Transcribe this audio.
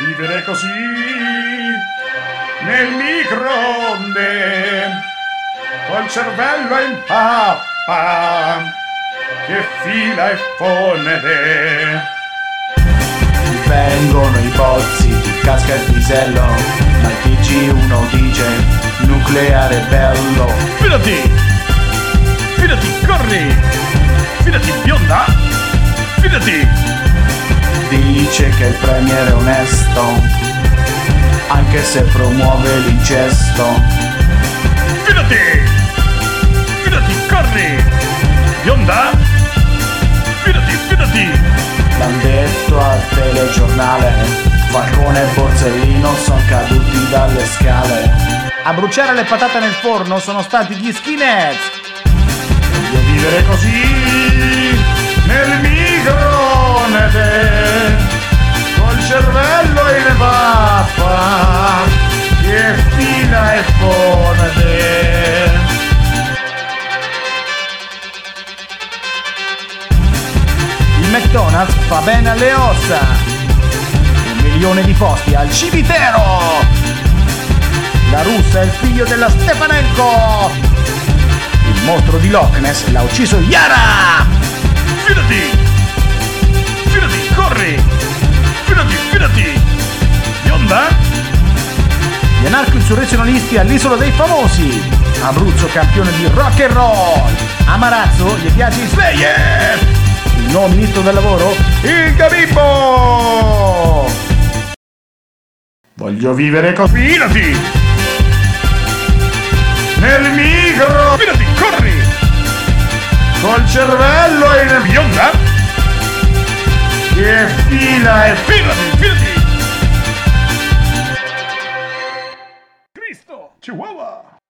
vivere così nel microonde col cervello in pappa che fila e fonde. Vengono i bozzi, casca il pisello, ma il TG1 dice nucleare bello. Fidati, corri, fidati bionda, fidati. Dice che il premier è onesto, anche se promuove l'incesto. Fidati, corri, bionda, fidati. L'han detto al telegiornale, Falcone e Borsellino sono caduti dalle scale. A bruciare le patate nel forno sono stati gli skinheads. Voglio vivere così nel microonde col cervello in pappa che fila e fonde. Il McDonald's fa bene alle ossa. 1 milione di posti al cimitero. La russa è il figlio della Stefanenko. Il mostro di Loch Ness l'ha ucciso Yara. Fidati, corri, fidati, bionda. Gli anarco-insurrezionalisti all'Isola dei Famosi. Abruzzo campione di rock and roll. A Marazzo gli piace i Slayer. Il nuovo ministro del lavoro? Il Gabibbo! Voglio vivere così. Fidati, nel micro. Fidati, corri, col cervello in bionda che fila e fidati. Cristo, Chihuahua.